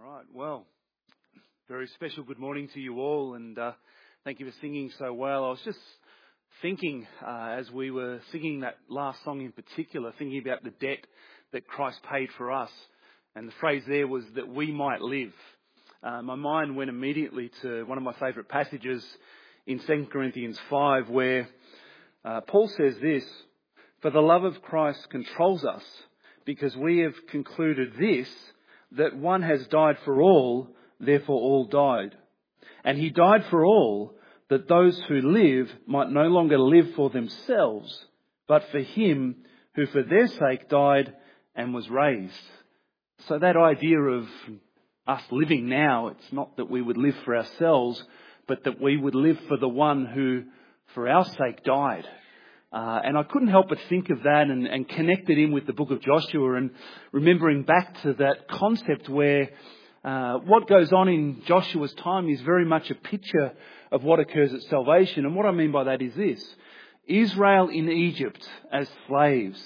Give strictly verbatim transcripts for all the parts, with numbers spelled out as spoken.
right, well, very special good morning to you all, and uh, thank you for singing so well. I was just thinking, uh, as we were singing that last song in particular, thinking about the debt that Christ paid for us, and the phrase there was that we might live. Uh, my mind went immediately to one of my favourite passages in Second Corinthians five, where uh, Paul says this: "For the love of Christ controls us, because we have concluded this, that one has died for all, therefore all died. And he died for all, that those who live might no longer live for themselves, but for him who for their sake died and was raised." So that idea of us living now, it's not that we would live for ourselves, but that we would live for the one who for our sake died. Uh, and I couldn't help but think of that and, and connect it in with the book of Joshua, and remembering back to that concept where uh, what goes on in Joshua's time is very much a picture of what occurs at salvation. And what I mean by that is this: Israel in Egypt as slaves,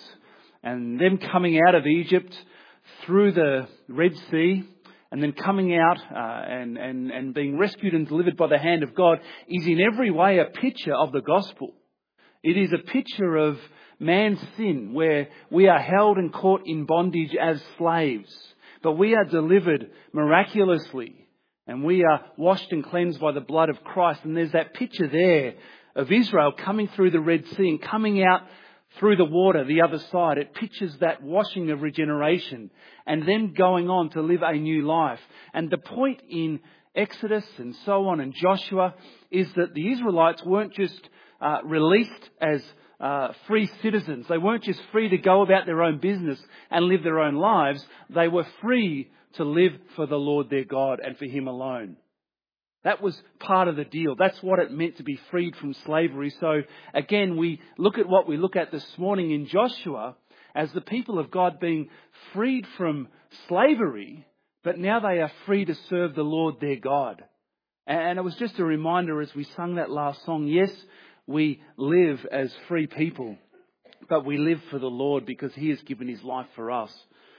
and them coming out of Egypt through the Red Sea, and then coming out uh, and, and, and being rescued and delivered by the hand of God, is in every way a picture of the gospel. It is a picture of man's sin, where we are held and caught in bondage as slaves, but we are delivered miraculously, and we are washed and cleansed by the blood of Christ. And there's that picture there of Israel coming through the Red Sea and coming out through the water the other side. It pictures that washing of regeneration, and then going on to live a new life. And the point in Exodus and so on and Joshua is that the Israelites weren't just Uh, released as uh, free citizens. They weren't just free to go about their own business and live their own lives. They were free to live for the Lord their God and for Him alone. That was part of the deal. That's what it meant to be freed from slavery. So again, we look at what we look at this morning in Joshua as the people of God being freed from slavery, but now they are free to serve the Lord their God. And it was just a reminder as we sung that last song. Yes, we live as free people, but we live for the Lord because He has given His life for us.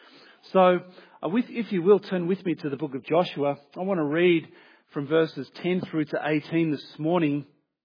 So, uh, with, if you will, turn with me to the book of Joshua. I want to read from verses ten through to eighteen this morning.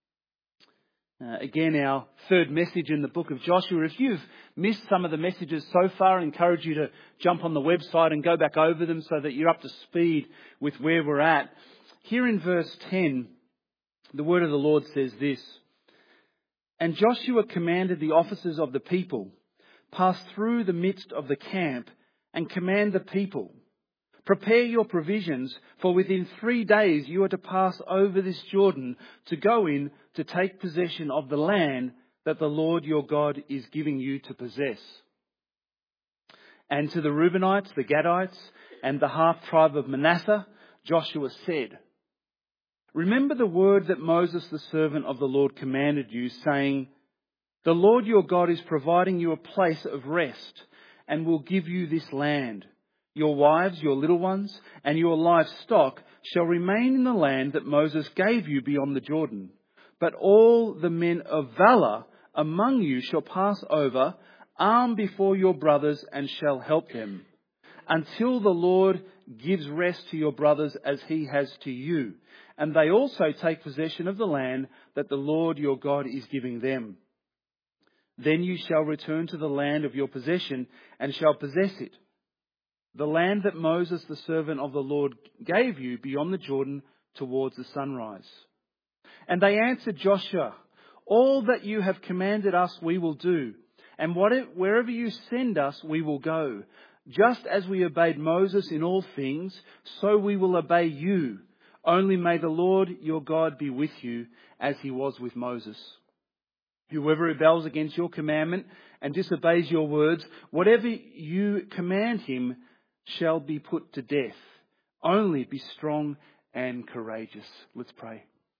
Uh, again, our third message in the book of Joshua. If you've missed some of the messages so far, I encourage you to jump on the website and go back over them so that you're up to speed with where we're at. Here in verse ten, the word of the Lord says this: "And Joshua commanded the officers of the people, pass through the midst of the camp and command the people, prepare your provisions, for within three days you are to pass over this Jordan to go in to take possession of the land that the Lord your God is giving you to possess." And to the Reubenites, the Gadites, and the half-tribe of Manasseh, Joshua said, "Remember the word that Moses, the servant of the Lord, commanded you, saying, 'The Lord your God is providing you a place of rest and will give you this land. Your wives, your little ones, and your livestock shall remain in the land that Moses gave you beyond the Jordan. But all the men of valor among you shall pass over, armed before your brothers, and shall help them, until the Lord gives rest to your brothers as He has to you, and they also take possession of the land that the Lord your God is giving them. Then you shall return to the land of your possession and shall possess it, the land that Moses, the servant of the Lord, gave you beyond the Jordan towards the sunrise.' And they answered Joshua, 'All that you have commanded us we will do, and whatever, wherever you send us we will go. Just as we obeyed Moses in all things, so we will obey you. Only may the Lord your God be with you as He was with Moses. Whoever rebels against your commandment and disobeys your words, whatever you command him shall be put to death. Only be strong and courageous.'" Let's pray.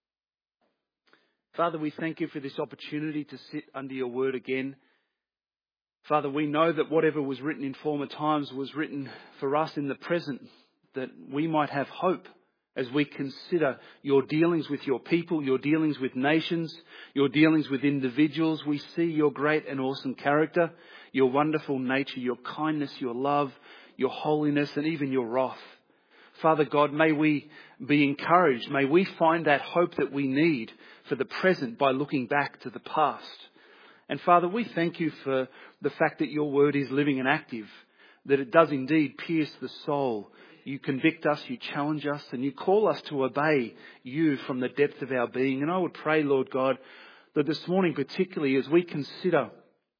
Father, we thank you for this opportunity to sit under your word again. Father, we know that whatever was written in former times was written for us in the present, that we might have hope as we consider your dealings with your people, your dealings with nations, your dealings with individuals. We see your great and awesome character, your wonderful nature, your kindness, your love, your holiness, and even your wrath. Father God, may we be encouraged. May we find that hope that we need for the present by looking back to the past. And Father, we thank you for the fact that your word is living and active, that it does indeed pierce the soul. You convict us, you challenge us, and you call us to obey you from the depth of our being. And I would pray, Lord God, that this morning particularly as we consider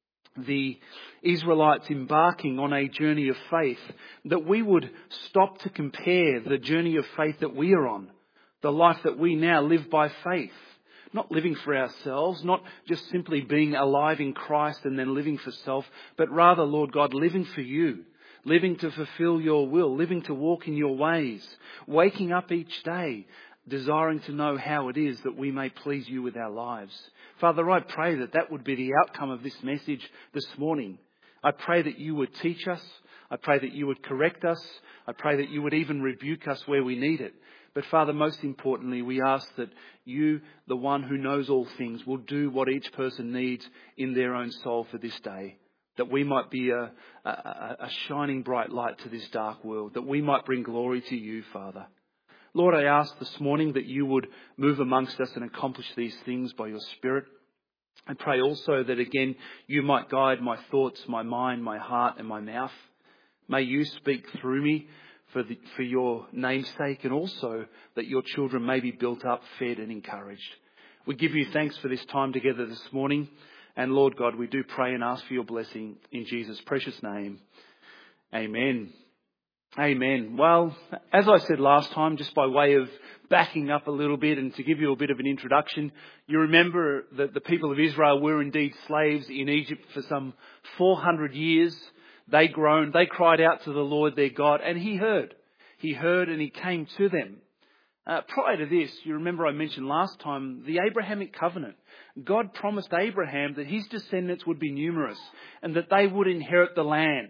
the Israelites embarking on a journey of faith, that we would stop to compare the journey of faith that we are on, the life that we now live by faith, not living for ourselves, not just simply being alive in Christ and then living for self, but rather, Lord God, living for you, living to fulfill your will, living to walk in your ways, waking up each day, desiring to know how it is that we may please you with our lives. Father, I pray that that would be the outcome of this message this morning. I pray that you would teach us. I pray that you would correct us. I pray that you would even rebuke us where we need it. But Father, most importantly, we ask that you, the one who knows all things, will do what each person needs in their own soul for this day. That we might be a, a, a shining bright light to this dark world. That we might bring glory to you, Father. Lord, I ask this morning that you would move amongst us and accomplish these things by your Spirit. I pray also that again you might guide my thoughts, my mind, my heart and my mouth. May you speak through me for, the, for your name's sake, and also that your children may be built up, fed and encouraged. We give you thanks for this time together this morning. And Lord God, we do pray and ask for your blessing in Jesus' precious name. Amen. Amen. Well, as I said last time, just by way of backing up a little bit and to give you a bit of an introduction, you remember that the people of Israel were indeed slaves in Egypt for some four hundred years. They groaned, they cried out to the Lord their God, and he heard. He heard and he came to them. Uh, prior to this, you remember I mentioned last time, the Abrahamic covenant. God promised Abraham that his descendants would be numerous and that they would inherit the land.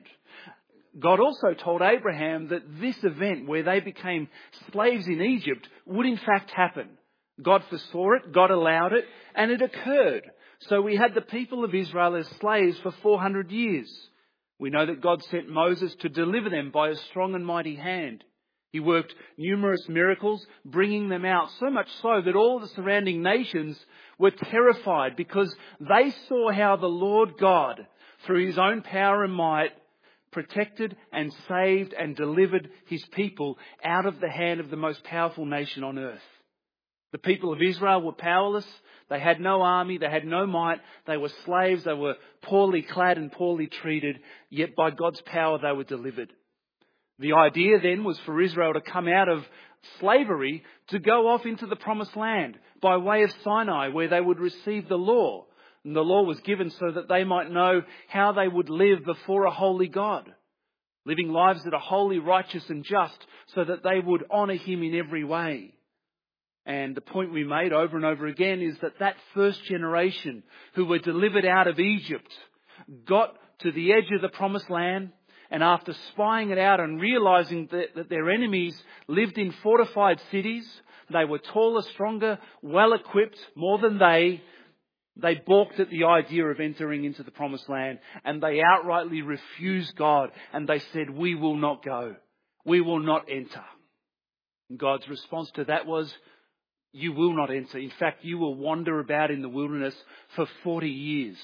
God also told Abraham that this event where they became slaves in Egypt would in fact happen. God foresaw it, God allowed it, and it occurred. So we had the people of Israel as slaves for four hundred years. We know that God sent Moses to deliver them by a strong and mighty hand. He worked numerous miracles, bringing them out, so much so that all the surrounding nations were terrified because they saw how the Lord God, through his own power and might, protected and saved and delivered his people out of the hand of the most powerful nation on earth. The people of Israel were powerless. They had no army. They had no might. They were slaves. They were poorly clad and poorly treated. Yet by God's power they were delivered. The idea then was for Israel to come out of slavery to go off into the promised land by way of Sinai, where they would receive the law. And the law was given so that they might know how they would live before a holy God, living lives that are holy, righteous and just, so that they would honour him in every way. And the point we made over and over again is that that first generation who were delivered out of Egypt got to the edge of the promised land, and after spying it out and realising that, that their enemies lived in fortified cities, they were taller, stronger, well equipped, more than they, they balked at the idea of entering into the promised land, and they outrightly refused God, and they said, "We will not go. We will not enter." And God's response to that was, "You will not enter. In fact, you will wander about in the wilderness for forty years.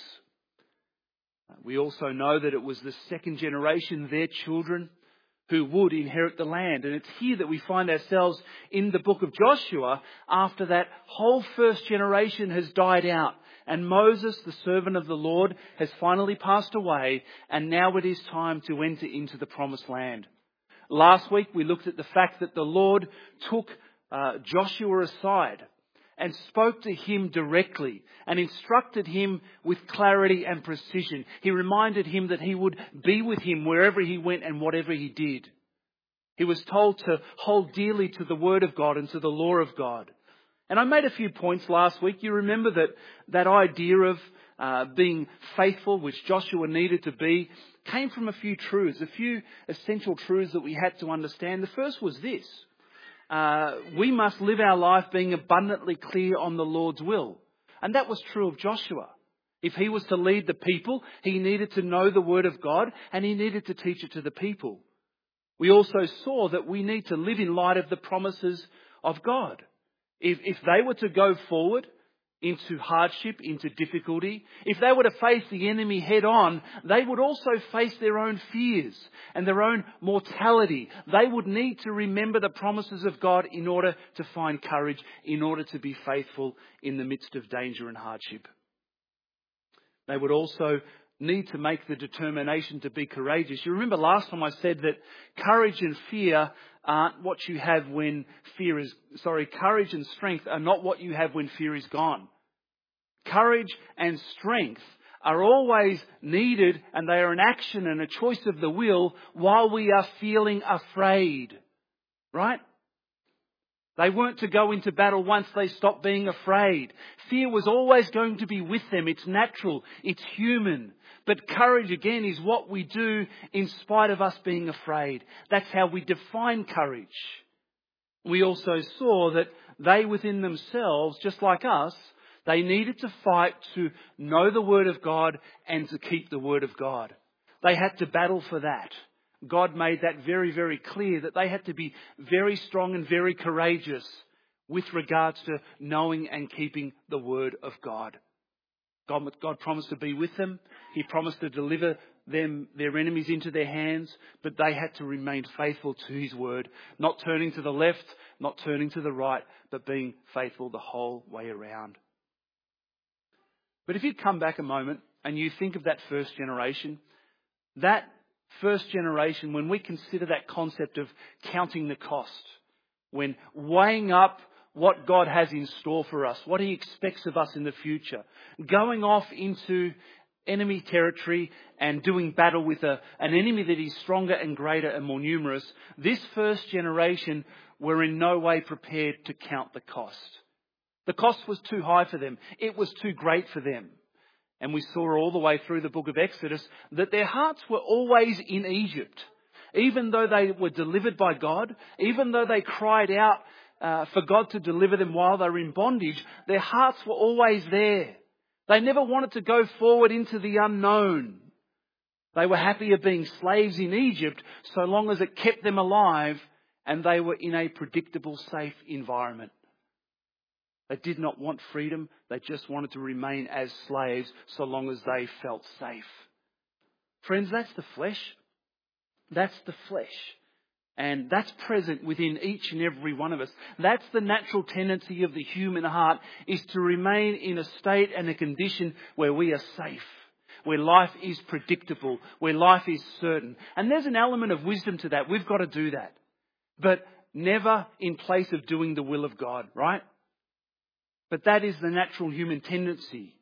We also know that it was the second generation, their children, who would inherit the land. And it's here that we find ourselves in the book of Joshua after that whole first generation has died out. And Moses, the servant of the Lord, has finally passed away. And now it is time to enter into the promised land. Last week we looked at the fact that the Lord took uh, Joshua aside and spoke to him directly and instructed him with clarity and precision. He reminded him that he would be with him wherever he went and whatever he did. He was told to hold dearly to the word of God and to the law of God. And I made a few points last week. You remember that that idea of uh, being faithful, which Joshua needed to be, came from a few truths, a few essential truths that we had to understand. The first was this. Uh, we must live our life being abundantly clear on the Lord's will. And that was true of Joshua. If he was to lead the people, he needed to know the word of God and he needed to teach it to the people. We also saw that we need to live in light of the promises of God. If, if they were to go forward into hardship, into difficulty, if they were to face the enemy head on, they would also face their own fears and their own mortality. They would need to remember the promises of God in order to find courage, in order to be faithful in the midst of danger and hardship. They would also need to make the determination to be courageous. You remember last time I said that courage and fear aren't what you have when fear is, sorry, courage and strength are not what you have when fear is gone. Courage and strength are always needed, and they are an action and a choice of the will while we are feeling afraid. Right? They weren't to go into battle once they stopped being afraid. Fear was always going to be with them. It's natural. It's human. But courage, again, is what we do in spite of us being afraid. That's how we define courage. We also saw that they within themselves, just like us, they needed to fight to know the Word of God and to keep the Word of God. They had to battle for that. God made that very, very clear, that they had to be very strong and very courageous with regards to knowing and keeping the Word of God. God, God promised to be with them. He promised to deliver them, their enemies into their hands, but they had to remain faithful to His Word, not turning to the left, not turning to the right, but being faithful the whole way around. But if you come back a moment and you think of that first generation, that first generation, when we consider that concept of counting the cost, when weighing up what God has in store for us, what He expects of us in the future, going off into enemy territory and doing battle with a, an enemy that is stronger and greater and more numerous, this first generation were in no way prepared to count the cost. The cost was too high for them. It was too great for them. And we saw all the way through the book of Exodus that their hearts were always in Egypt. Even though they were delivered by God, even though they cried out uh, for God to deliver them while they were in bondage, their hearts were always there. They never wanted to go forward into the unknown. They were happier being slaves in Egypt so long as it kept them alive and they were in a predictable, safe environment. They did not want freedom. They just wanted to remain as slaves so long as they felt safe. Friends, that's the flesh. That's the flesh. And that's present within each and every one of us. That's the natural tendency of the human heart, is to remain in a state and a condition where we are safe, where life is predictable, where life is certain. And there's an element of wisdom to that. We've got to do that. But never in place of doing the will of God, right? But that is the natural human tendency.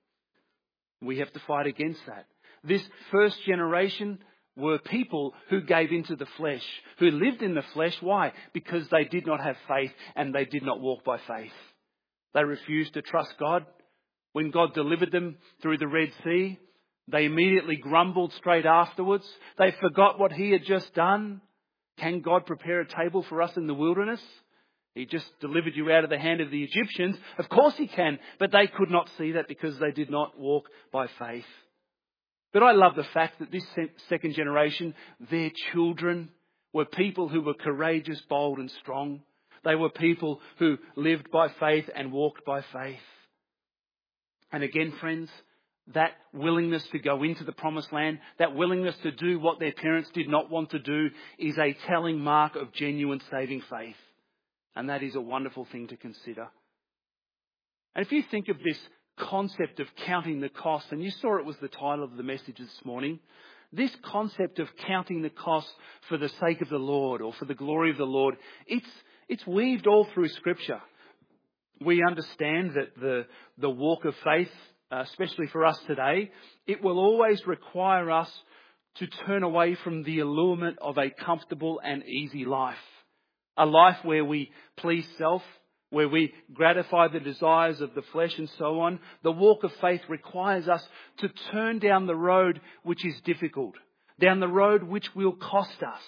We have to fight against that. This first generation were people who gave into the flesh, who lived in the flesh. Why? Because they did not have faith and they did not walk by faith. They refused to trust God. When God delivered them through the Red Sea, they immediately grumbled straight afterwards. They forgot what He had just done. Can God prepare a table for us in the wilderness? He just delivered you out of the hand of the Egyptians. Of course He can, but they could not see that because they did not walk by faith. But I love the fact that this second generation, their children, were people who were courageous, bold and strong. They were people who lived by faith and walked by faith. And again, friends, that willingness to go into the promised land, that willingness to do what their parents did not want to do, is a telling mark of genuine saving faith. And that is a wonderful thing to consider. And if you think of this concept of counting the cost, and you saw it was the title of the message this morning, this concept of counting the cost for the sake of the Lord or for the glory of the Lord, it's it's weaved all through Scripture. We understand that the, the walk of faith, uh, especially for us today, it will always require us to turn away from the allurement of a comfortable and easy life. A life where we please self, where we gratify the desires of the flesh and so on. The walk of faith requires us to turn down the road which is difficult, down the road which will cost us.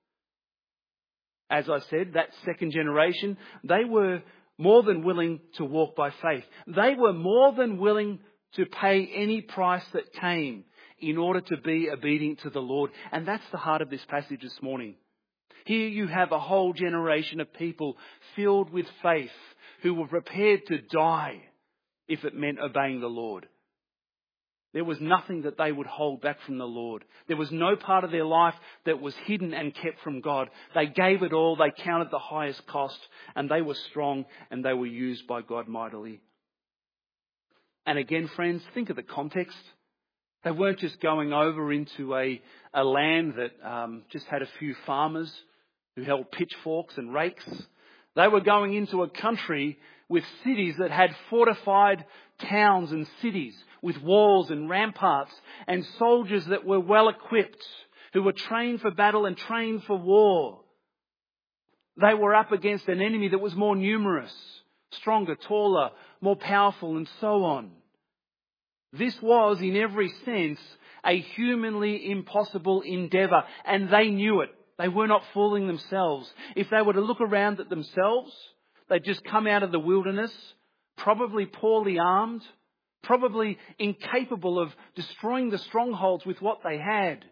As I said, that second generation, they were more than willing to walk by faith. They were more than willing to pay any price that came in order to be obedient to the Lord. And that's the heart of this passage this morning. Here you have a whole generation of people filled with faith who were prepared to die if it meant obeying the Lord. There was nothing that they would hold back from the Lord. There was no part of their life that was hidden and kept from God. They gave it all. They counted the highest cost, and they were strong and they were used by God mightily. And again, friends, think of the context. They weren't just going over into a, a land that um, just had a few farmers who held pitchforks and rakes. They were going into a country with cities that had fortified towns and cities with walls and ramparts, and soldiers that were well equipped, who were trained for battle and trained for war. They were up against an enemy that was more numerous, stronger, taller, more powerful, and so on. This was, in every sense, a humanly impossible endeavour, and they knew it. They were not fooling themselves. If they were to look around at themselves, they'd just come out of the wilderness, probably poorly armed, probably incapable of destroying the strongholds with what they had.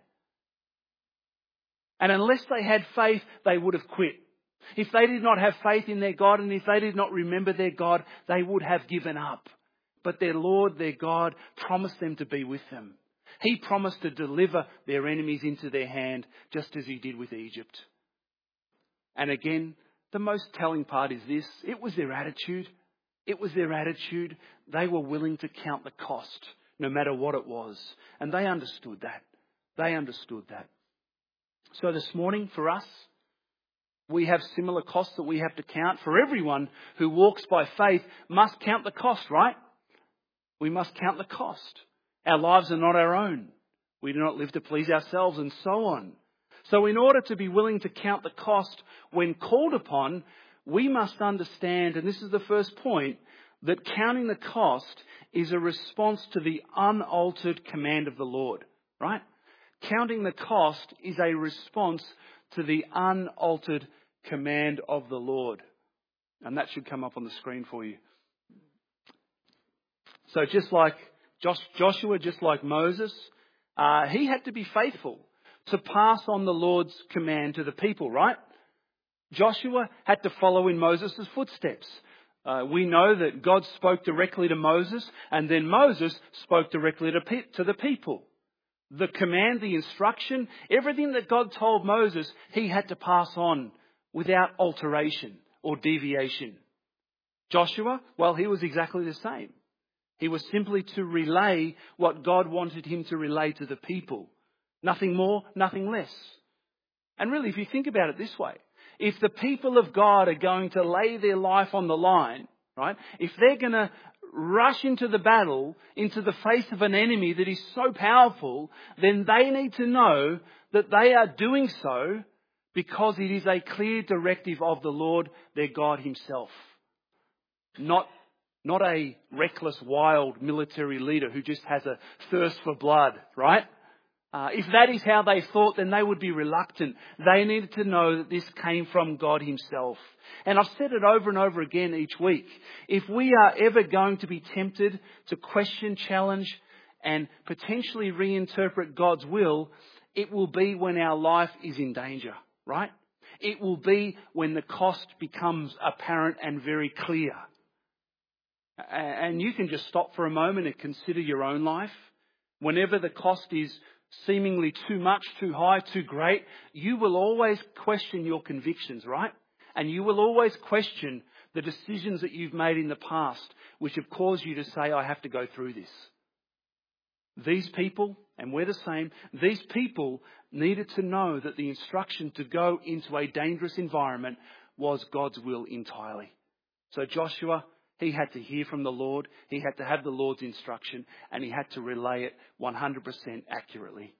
And unless they had faith, they would have quit. If they did not have faith in their God, and if they did not remember their God, they would have given up. But their Lord, their God, promised them to be with them. He promised to deliver their enemies into their hand, just as he did with Egypt. And again, the most telling part is this: it was their attitude. It was their attitude. They were willing to count the cost, no matter what it was. And they understood that. They understood that. So this morning, for us, we have similar costs that we have to count. For everyone who walks by faith must count the cost, right? We must count the cost. Our lives are not our own. We do not live to please ourselves, and so on. So in order to be willing to count the cost when called upon, we must understand, and this is the first point, that counting the cost is a response to the unaltered command of the Lord, right? Counting the cost is a response to the unaltered command of the Lord. And that should come up on the screen for you. So just like Joshua, just like Moses, uh, he had to be faithful to pass on the Lord's command to the people, right? Joshua had to follow in Moses' footsteps. Uh, we know that God spoke directly to Moses, and then Moses spoke directly to, pe- to the people. The command, the instruction, everything that God told Moses, he had to pass on without alteration or deviation. Joshua, well, he was exactly the same. He was simply to relay what God wanted him to relay to the people. Nothing more, nothing less. And really, if you think about it this way, if the people of God are going to lay their life on the line, right? If they're going to rush into the battle, into the face of an enemy that is so powerful, then they need to know that they are doing so because it is a clear directive of the Lord, their God himself. Not, not a reckless, wild military leader who just has a thirst for blood, right? Uh, if that is how they thought, then they would be reluctant. They needed to know that this came from God himself. And I've said it over and over again each week. If we are ever going to be tempted to question, challenge, and potentially reinterpret God's will, it will be when our life is in danger, right? It will be when the cost becomes apparent and very clear. And you can just stop for a moment and consider your own life. Whenever the cost is seemingly too much, too high, too great, you will always question your convictions, right? And you will always question the decisions that you've made in the past, which have caused you to say, I have to go through this. These people, and we're the same, these people needed to know that the instruction to go into a dangerous environment was God's will entirely. So Joshua, he had to hear from the Lord, he had to have the Lord's instruction, and he had to relay it one hundred percent accurately.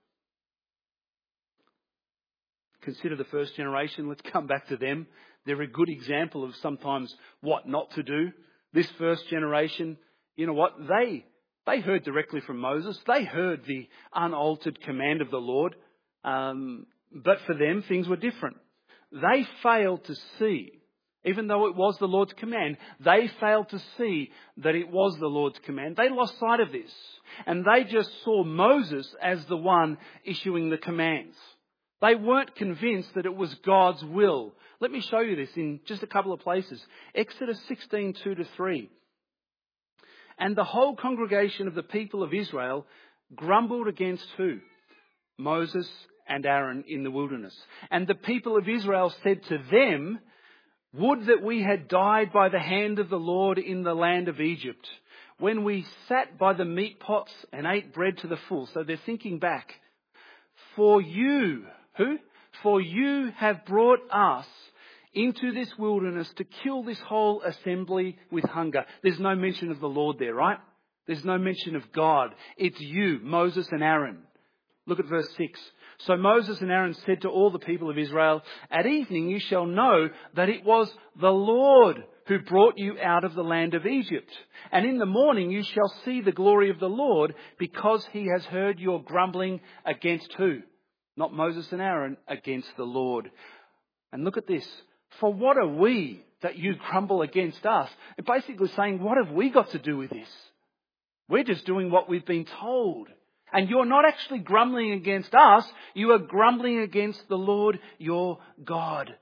Consider the first generation. Let's come back to them. They're a good example of sometimes what not to do. This first generation, you know what? They, they heard directly from Moses. They heard the unaltered command of the Lord. Um, but for them, things were different. They failed to see. Even though it was the Lord's command, they failed to see that it was the Lord's command. They lost sight of this. And they just saw Moses as the one issuing the commands. They weren't convinced that it was God's will. Let me show you this in just a couple of places. Exodus sixteen, two to three. And the whole congregation of the people of Israel grumbled against who? Moses and Aaron in the wilderness. And the people of Israel said to them, would that we had died by the hand of the Lord in the land of Egypt, when we sat by the meat pots and ate bread to the full. So they're thinking back. For you, who? For you have brought us into this wilderness to kill this whole assembly with hunger. There's no mention of the Lord there, right? There's no mention of God. It's you, Moses and Aaron. Look at verse six. So Moses and Aaron said to all the people of Israel, at evening you shall know that it was the Lord who brought you out of the land of Egypt. And in the morning you shall see the glory of the Lord, because he has heard your grumbling against who? Not Moses and Aaron, against the Lord. And look at this. For what are we that you grumble against us? And basically saying, what have we got to do with this? We're just doing what we've been told. And you're not actually grumbling against us. You are grumbling against the Lord your God.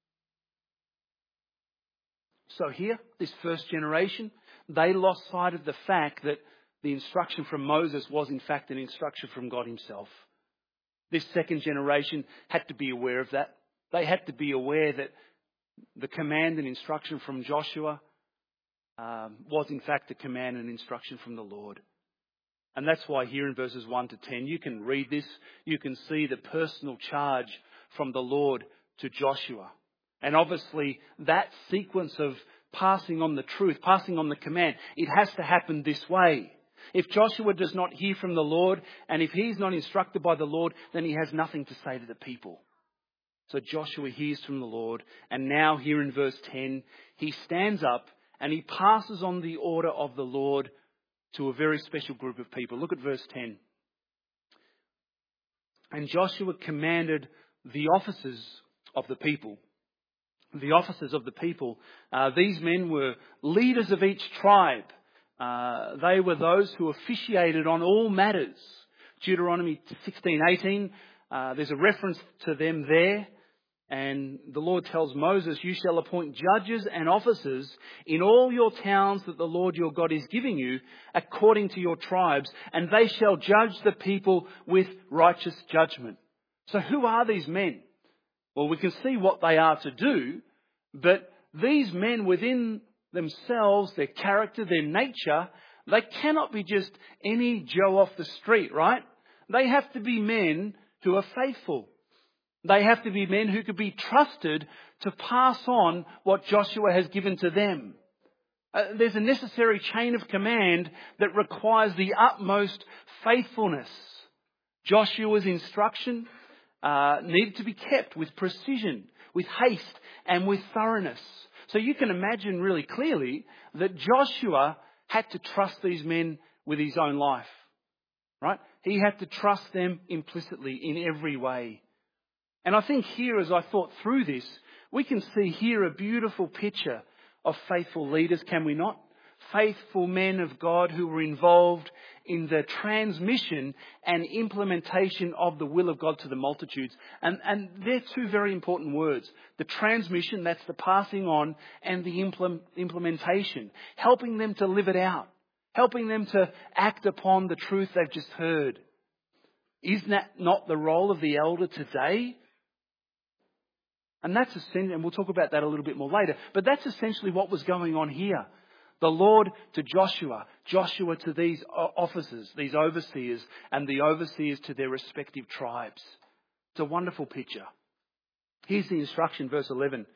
So here, this first generation, they lost sight of the fact that the instruction from Moses was in fact an instruction from God himself. This second generation had to be aware of that. They had to be aware that the command and instruction from Joshua um, was in fact a command and instruction from the Lord. And that's why here in verses one to ten, you can read this, you can see the personal charge from the Lord to Joshua. And obviously that sequence of passing on the truth, passing on the command, it has to happen this way. If Joshua does not hear from the Lord, and if he's not instructed by the Lord, then he has nothing to say to the people. So Joshua hears from the Lord, and now here in verse ten, he stands up and he passes on the order of the Lord to a very special group of people. Look at verse ten. And Joshua commanded the officers of the people. The officers of the people, uh, these men were leaders of each tribe. Uh, they were those who officiated on all matters. Deuteronomy sixteen eighteen, uh, there's a reference to them there. And the Lord tells Moses, you shall appoint judges and officers in all your towns that the Lord your God is giving you, according to your tribes, and they shall judge the people with righteous judgment. So who are these men? Well, we can see what they are to do, but these men within themselves, their character, their nature, they cannot be just any Joe off the street, right? They have to be men who are faithful. They have to be men who could be trusted to pass on what Joshua has given to them. Uh, there's a necessary chain of command that requires the utmost faithfulness. Joshua's instruction uh, needed to be kept with precision, with haste, and with thoroughness. So you can imagine really clearly that Joshua had to trust these men with his own life, right? He had to trust them implicitly in every way. And I think here, as I thought through this, we can see here a beautiful picture of faithful leaders, can we not? Faithful men of God who were involved in the transmission and implementation of the will of God to the multitudes. And, and they're two very important words. The transmission, that's the passing on, and the implement, implementation. Helping them to live it out. Helping them to act upon the truth they've just heard. Isn't that not the role of the elder today? And that's essentially, and we'll talk about that a little bit more later, but that's essentially what was going on here. The Lord to Joshua, Joshua to these officers, these overseers, and the overseers to their respective tribes. It's a wonderful picture. Here's the instruction, verse eleven.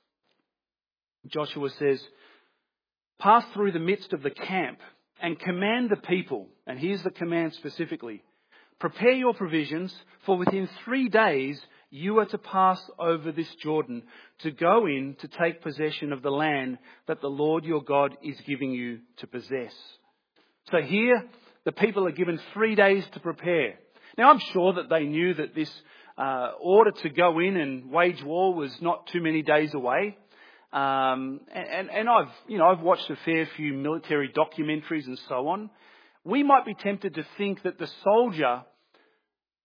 Joshua says, pass through the midst of the camp and command the people, and here's the command specifically, prepare your provisions, for within three days you are to pass over this Jordan to go in to take possession of the land that the Lord your God is giving you to possess. So here, the people are given three days to prepare. Now, I'm sure that they knew that this uh, order to go in and wage war was not too many days away. Um, and, and I've, you know, I've watched a fair few military documentaries and so on. We might be tempted to think that the soldier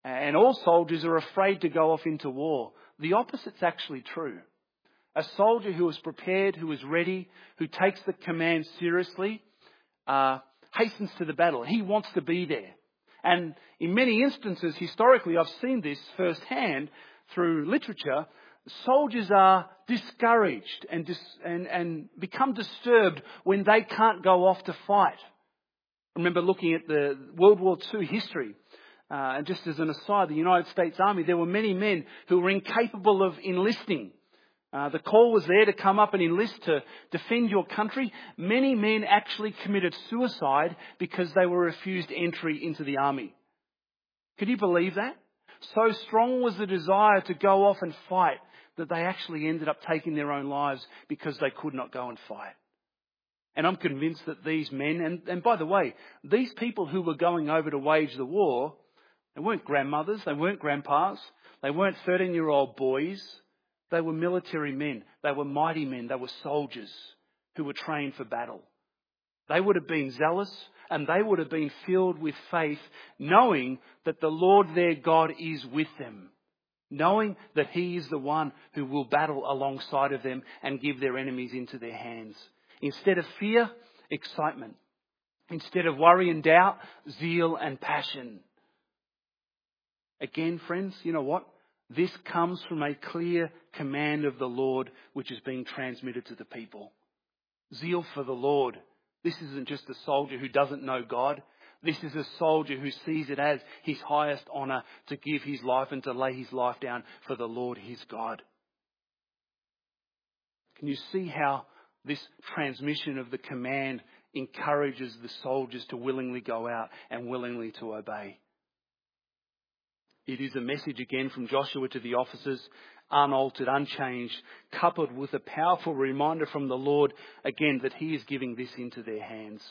and all soldiers are afraid to go off into war. The opposite's actually true. A soldier who is prepared, who is ready, who takes the command seriously, uh, hastens to the battle. He wants to be there. And in many instances, historically, I've seen this firsthand through literature. Soldiers are discouraged and, dis- and, and become disturbed when they can't go off to fight. I remember looking at the World War Two history. Uh, and just as an aside, the United States Army, there were many men who were incapable of enlisting. Uh, the call was there to come up and enlist to defend your country. Many men actually committed suicide because they were refused entry into the army. Could you believe that? So strong was the desire to go off and fight that they actually ended up taking their own lives because they could not go and fight. And I'm convinced that these men, and, and by the way, these people who were going over to wage the war, they weren't grandmothers, they weren't grandpas, they weren't thirteen-year-old boys. They were military men. They were mighty men. They were soldiers who were trained for battle. They would have been zealous and they would have been filled with faith, knowing that the Lord their God is with them, knowing that He is the one who will battle alongside of them and give their enemies into their hands. Instead of fear, excitement. Instead of worry and doubt, zeal and passion. Again, friends, you know what? This comes from a clear command of the Lord which is being transmitted to the people. Zeal for the Lord. This isn't just a soldier who doesn't know God. This is a soldier who sees it as his highest honour to give his life and to lay his life down for the Lord his God. Can you see how this transmission of the command encourages the soldiers to willingly go out and willingly to obey? It is a message again from Joshua to the officers, unaltered, unchanged, coupled with a powerful reminder from the Lord, again, that He is giving this into their hands.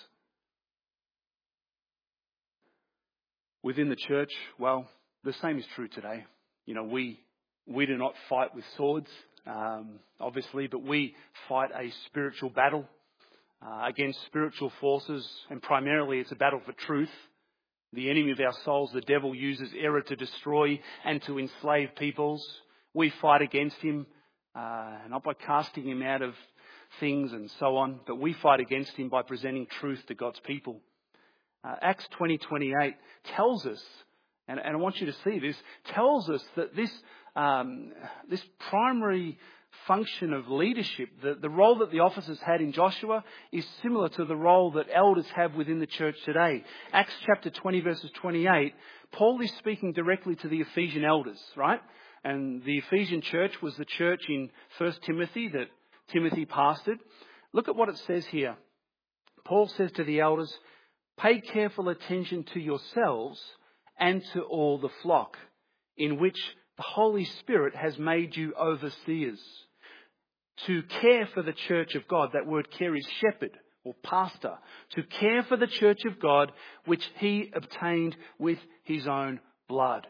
Within the church, well, the same is true today. You know, we we do not fight with swords, um, obviously, but we fight a spiritual battle uh, against spiritual forces, and primarily it's a battle for truth. The enemy of our souls, the devil, uses error to destroy and to enslave peoples. We fight against him, uh, not by casting him out of things and so on, but we fight against him by presenting truth to God's people. Uh, Acts twenty twenty-eight tells us, and, and I want you to see this, tells us that this um, this primary function of leadership, the, the role that the officers had in Joshua, is similar to the role that elders have within the church today. Acts chapter twenty verses twenty-eight, Paul is speaking directly to the Ephesian elders, right? And the Ephesian church was the church in First Timothy that Timothy pastored. Look at what it says here. Paul says to the elders, "Pay careful attention to yourselves and to all the flock, in which the Holy Spirit has made you overseers, to care for the church of God." That word care is shepherd or pastor. To care for the church of God, which He obtained with His own blood.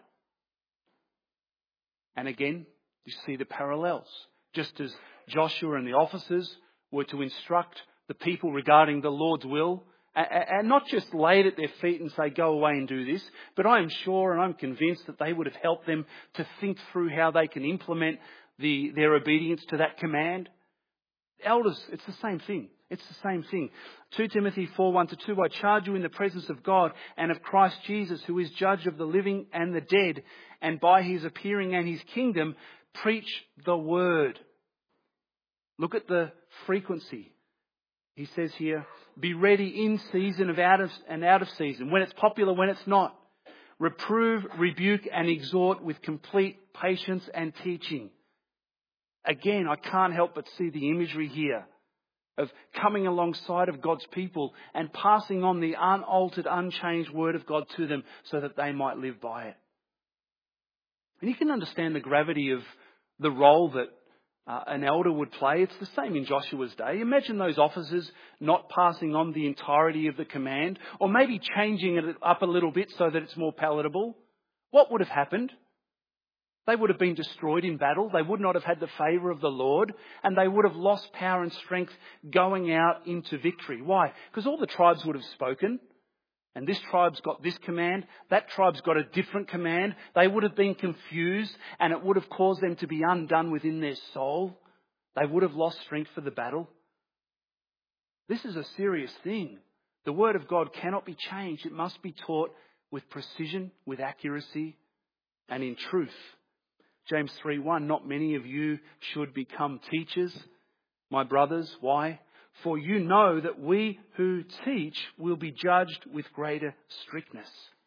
And again, you see the parallels. Just as Joshua and the officers were to instruct the people regarding the Lord's will, and not just lay it at their feet and say, go away and do this, but I am sure and I'm convinced that they would have helped them to think through how they can implement the, their obedience to that command. Elders, it's the same thing. It's the same thing. Second Timothy four, one to two, "I charge you in the presence of God and of Christ Jesus, who is judge of the living and the dead, and by His appearing and His kingdom, preach the word." Look at the frequency. He says here, be ready in season of out of, and out of season, when it's popular, when it's not. Reprove, rebuke and exhort with complete patience and teaching. Again, I can't help but see the imagery here of coming alongside of God's people and passing on the unaltered, unchanged word of God to them so that they might live by it. And you can understand the gravity of the role that Uh, an elder would play. It's the same in Joshua's day. Imagine those officers not passing on the entirety of the command, or maybe changing it up a little bit so that it's more palatable. What would have happened? They would have been destroyed in battle. They would not have had the favour of the Lord, and they would have lost power and strength going out into victory. Why? Because all the tribes would have spoken. And this tribe's got this command, that tribe's got a different command. They would have been confused, and it would have caused them to be undone within their soul. They would have lost strength for the battle. This is a serious thing. The Word of God cannot be changed. It must be taught with precision, with accuracy, and in truth. James three one, not many of you should become teachers, my brothers. Why? For you know that we who teach will be judged with greater strictness.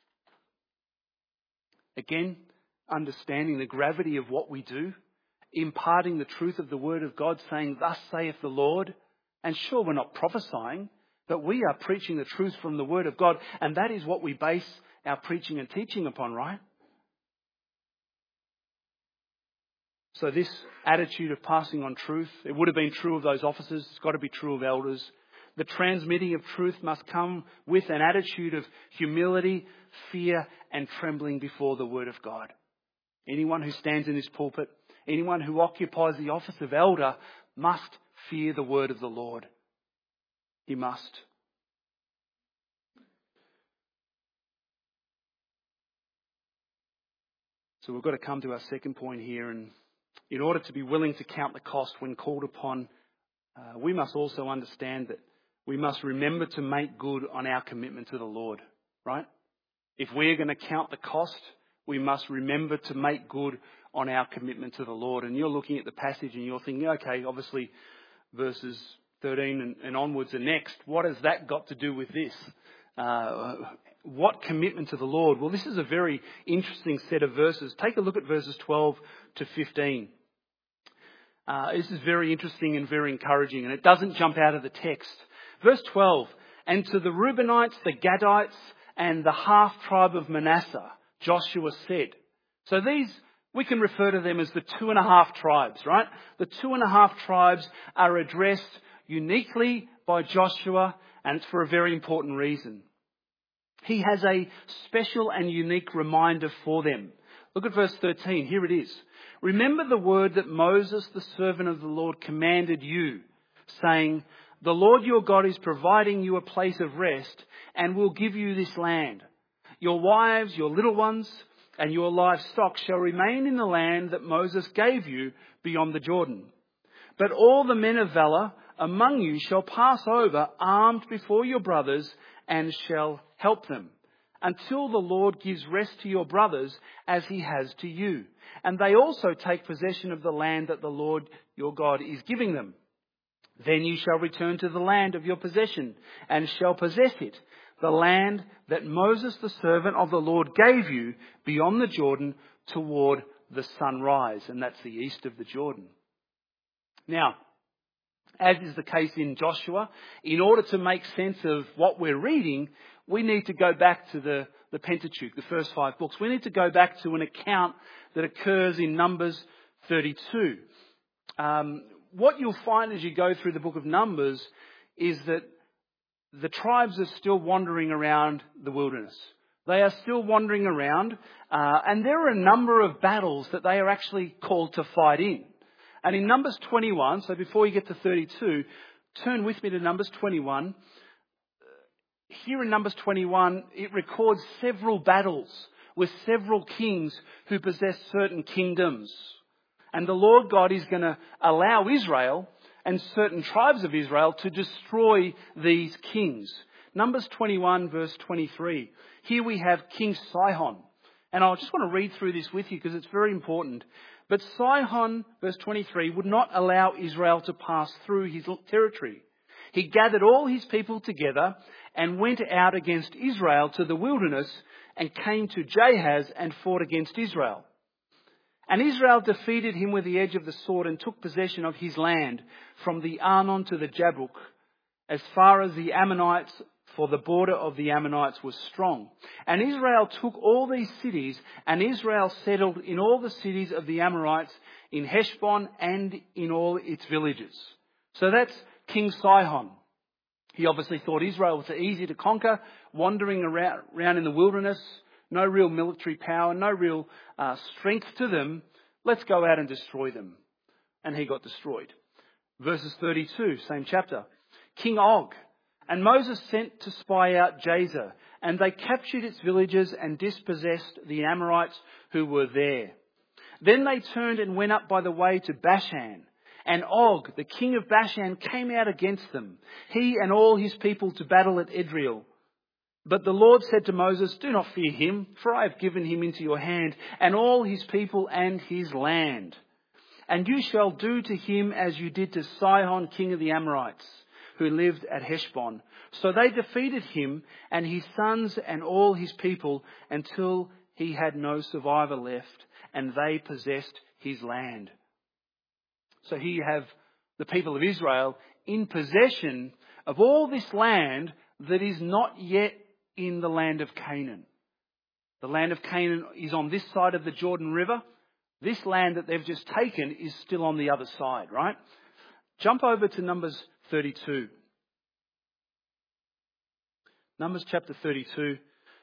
Again, understanding the gravity of what we do, imparting the truth of the Word of God, saying, thus saith the Lord. And sure, we're not prophesying, but we are preaching the truth from the Word of God. And that is what we base our preaching and teaching upon, right? So this attitude of passing on truth, it would have been true of those officers. It's got to be true of elders. The transmitting of truth must come with an attitude of humility, fear, and trembling before the Word of God. Anyone who stands in this pulpit, anyone who occupies the office of elder must fear the word of the Lord. He must. So we've got to come to our second point here. And in order to be willing to count the cost when called upon, uh, we must also understand that we must remember to make good on our commitment to the Lord, right? If we're going to count the cost, we must remember to make good on our commitment to the Lord. And you're looking at the passage and you're thinking, okay, obviously verses thirteen and, and onwards are next. What has that got to do with this? Uh, what commitment to the Lord? Well, this is a very interesting set of verses. Take a look at verses twelve to fifteen. Uh, this is very interesting and very encouraging, and it doesn't jump out of the text. Verse twelve, and to the Reubenites, the Gadites, and the half tribe of Manasseh, Joshua said. So these, we can refer to them as the two and a half tribes, right? The two and a half tribes are addressed uniquely by Joshua, and it's for a very important reason. He has a special and unique reminder for them. Look at verse thirteen. Here it is. Remember the word that Moses, the servant of the Lord, commanded you, saying, the Lord your God is providing you a place of rest and will give you this land. Your wives, your little ones, and your livestock shall remain in the land that Moses gave you beyond the Jordan. But all the men of valour among you shall pass over armed before your brothers and shall help them, until the Lord gives rest to your brothers as he has to you. And they also take possession of the land that the Lord your God is giving them. Then you shall return to the land of your possession and shall possess it, the land that Moses the servant of the Lord gave you beyond the Jordan toward the sunrise. And that's the east of the Jordan. Now, as is the case in Joshua, in order to make sense of what we're reading, we need to go back to the, the Pentateuch, the first five books. We need to go back to an account that occurs in Numbers thirty-two. Um, what you'll find as you go through the book of Numbers is that the tribes are still wandering around the wilderness. They are still wandering around, uh, and there are a number of battles that they are actually called to fight in. And in Numbers twenty-one, so before you get to thirty-two, turn with me to Numbers twenty-one. Here in Numbers twenty-one, it records several battles with several kings who possess certain kingdoms. And the Lord God is going to allow Israel and certain tribes of Israel to destroy these kings. Numbers twenty-one, verse twenty-three. Here we have King Sihon. And I just want to read through this with you because it's very important. But Sihon, verse twenty-three, would not allow Israel to pass through his territory. He gathered all his people together and went out against Israel to the wilderness and came to Jahaz and fought against Israel. And Israel defeated him with the edge of the sword and took possession of his land from the Arnon to the Jabbok, as far as the Ammonites, for the border of the Ammonites was strong. And Israel took all these cities, and Israel settled in all the cities of the Amorites, in Heshbon and in all its villages. So that's King Sihon. He obviously thought Israel was easy to conquer, wandering around, around in the wilderness, no real military power, no real uh, strength to them. Let's go out and destroy them. And he got destroyed. Verses thirty-two, same chapter. King Og. And Moses sent to spy out Jazer and they captured its villages and dispossessed the Amorites who were there. Then they turned and went up by the way to Bashan. And Og, the king of Bashan, came out against them, he and all his people, to battle at Edrei. But the Lord said to Moses, "Do not fear him, for I have given him into your hand, and all his people and his land. And you shall do to him as you did to Sihon, king of the Amorites, who lived at Heshbon." So they defeated him and his sons and all his people until he had no survivor left, and they possessed his land. So here you have the people of Israel in possession of all this land that is not yet in the land of Canaan. The land of Canaan is on this side of the Jordan River. This land that they've just taken is still on the other side, right? Jump over to Numbers thirty-two. Numbers chapter thirty-two,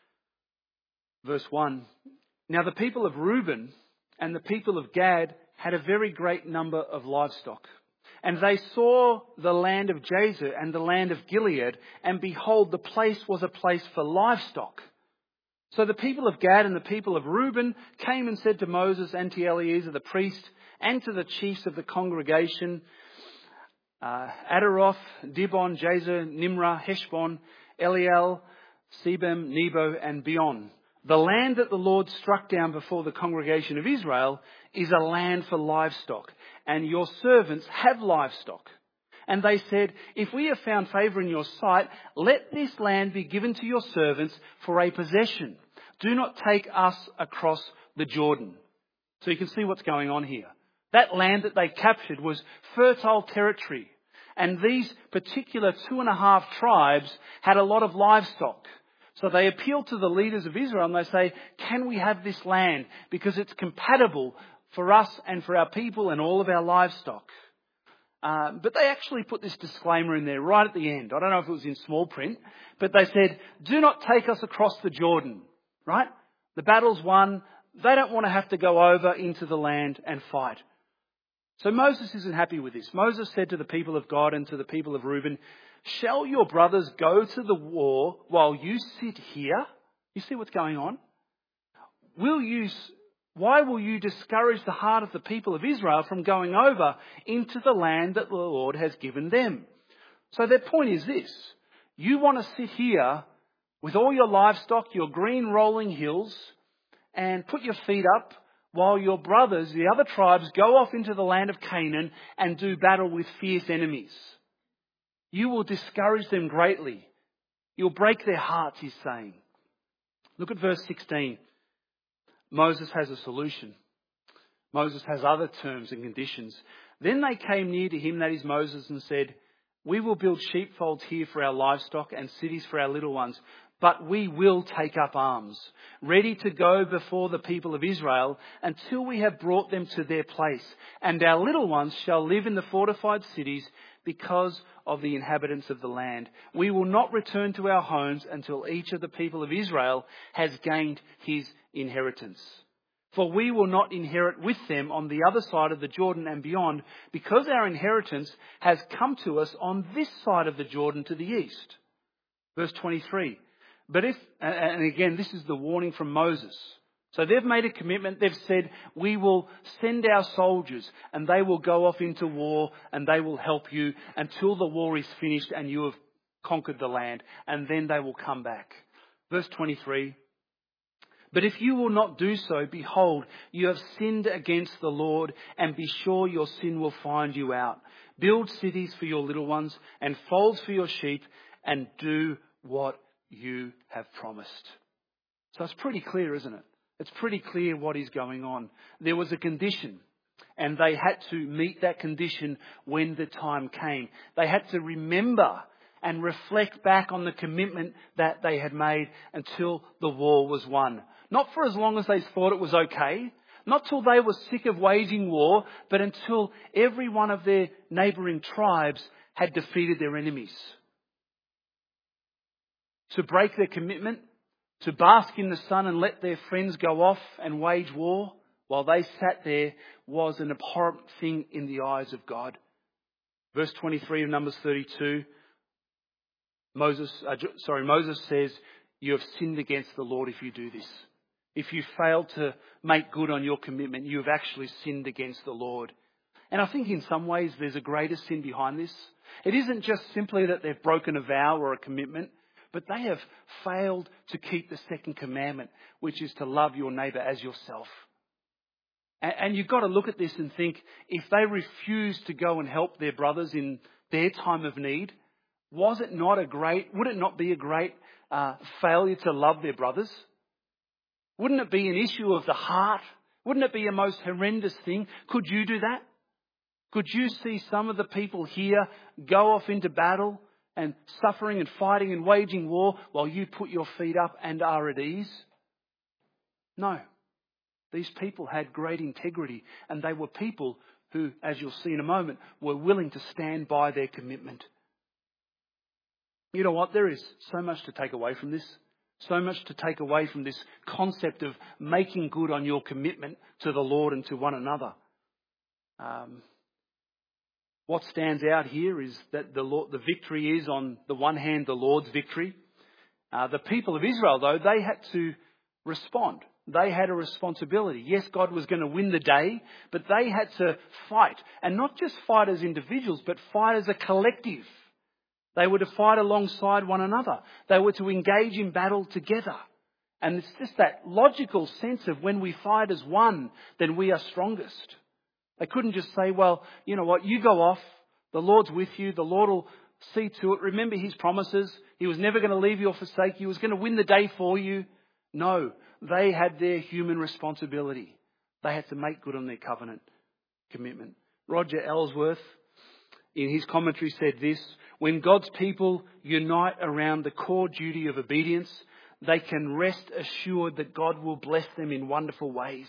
verse one. Now the people of Reuben and the people of Gad had a very great number of livestock. And they saw the land of Jazer and the land of Gilead, and behold, the place was a place for livestock. So the people of Gad and the people of Reuben came and said to Moses and to Eleazar the priest and to the chiefs of the congregation, uh, Adaroth, Dibon, Jazer, Nimrah, Heshbon, Eliel, Sebem, Nebo, and Beon. The land that the Lord struck down before the congregation of Israel is a land for livestock, and your servants have livestock. And they said, "If we have found favour in your sight, let this land be given to your servants for a possession. Do not take us across the Jordan." So you can see what's going on here. That land that they captured was fertile territory, and these particular two and a half tribes had a lot of livestock. So they appeal to the leaders of Israel and they say, "Can we have this land? Because it's compatible for us and for our people and all of our livestock." Uh, but they actually put this disclaimer in there right at the end. I don't know if it was in small print, but they said, "Do not take us across the Jordan." Right? The battle's won. They don't want to have to go over into the land and fight. So Moses isn't happy with this. Moses said to the people of God and to the people of Reuben, "Shall your brothers go to the war while you sit here?" You see what's going on? Will you, why will you discourage the heart of the people of Israel from going over into the land that the Lord has given them? So their point is this: you want to sit here with all your livestock, your green rolling hills, and put your feet up while your brothers, the other tribes, go off into the land of Canaan and do battle with fierce enemies. You will discourage them greatly. You'll break their hearts, he's saying. Look at verse sixteen. Moses has a solution. Moses has other terms and conditions. Then they came near to him, that is Moses, and said, "We will build sheepfolds here for our livestock and cities for our little ones. But we will take up arms, ready to go before the people of Israel until we have brought them to their place. And our little ones shall live in the fortified cities because of the inhabitants of the land. We will not return to our homes until each of the people of Israel has gained his inheritance. For we will not inherit with them on the other side of the Jordan and beyond, because our inheritance has come to us on this side of the Jordan to the east." Verse twenty-three. But if, and again, this is the warning from Moses. So they've made a commitment. They've said, "We will send our soldiers and they will go off into war and they will help you until the war is finished and you have conquered the land, and then they will come back." Verse twenty-three. "But if you will not do so, behold, you have sinned against the Lord, and be sure your sin will find you out. Build cities for your little ones and folds for your sheep, and do what you have promised." So it's pretty clear, isn't it? It's pretty clear what is going on. There was a condition, and they had to meet that condition when the time came. They had to remember and reflect back on the commitment that they had made until the war was won. Not for as long as they thought it was okay, not till they were sick of waging war, but until every one of their neighbouring tribes had defeated their enemies. To break their commitment, to bask in the sun and let their friends go off and wage war while they sat there, was an abhorrent thing in the eyes of God. Verse twenty-three of Numbers thirty-two, Moses, uh, sorry, Moses says, you have sinned against the Lord if you do this. If you fail to make good on your commitment, you have actually sinned against the Lord. And I think in some ways there's a greater sin behind this. It isn't just simply that they've broken a vow or a commitment, but they have failed to keep the second commandment, which is to love your neighbour as yourself. And, and you've got to look at this and think, if they refuse to go and help their brothers in their time of need, was it not a great, would it not be a great uh, failure to love their brothers? Wouldn't it be an issue of the heart? Wouldn't it be a most horrendous thing? Could you do that? Could you see some of the people here go off into battle and suffering and fighting and waging war while you put your feet up and are at ease? No. These people had great integrity, and they were people who, as you'll see in a moment, were willing to stand by their commitment. You know what? There is so much to take away from this. So much to take away from this concept of making good on your commitment to the Lord and to one another. Um, what stands out here is that the Lord, the victory is on the one hand the Lord's victory. Uh, the people of Israel, though, they had to respond. They had a responsibility. Yes, God was going to win the day, but they had to fight. And not just fight as individuals, but fight as a collective. They were to fight alongside one another. They were to engage in battle together. And it's just that logical sense of when we fight as one, then we are strongest. They couldn't just say, well, you know what, you go off. The Lord's with you. The Lord will see to it. Remember His promises. He was never going to leave you or forsake you. He was going to win the day for you. No, they had their human responsibility. They had to make good on their covenant commitment. Roger Ellsworth, in his commentary, said this: when God's people unite around the core duty of obedience, they can rest assured that God will bless them in wonderful ways.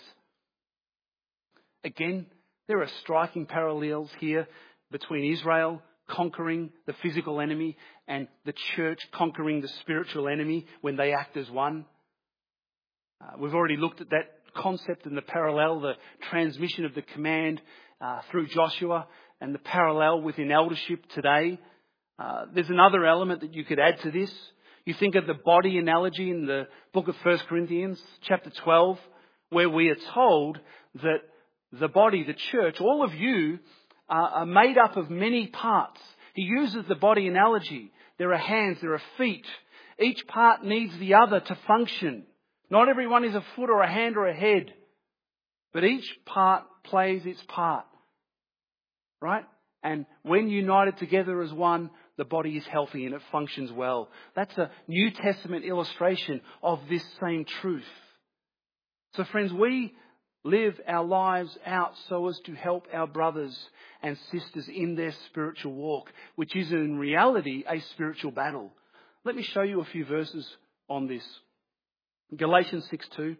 Again, there are striking parallels here between Israel conquering the physical enemy and the church conquering the spiritual enemy when they act as one. Uh, we've already looked at that concept and the parallel, the transmission of the command uh, through Joshua, and the parallel within eldership today. Uh, there's another element that you could add to this. You think of the body analogy in the book of First Corinthians, chapter twelve, where we are told that the body, the church, all of you are, are made up of many parts. He uses the body analogy. There are hands, there are feet. Each part needs the other to function. Not everyone is a foot or a hand or a head, but each part plays its part. Right? And when united together as one, the body is healthy and it functions well. That's a New Testament illustration of this same truth. So friends, we live our lives out so as to help our brothers and sisters in their spiritual walk, which is in reality a spiritual battle. Let me show you a few verses on this. Galatians six two.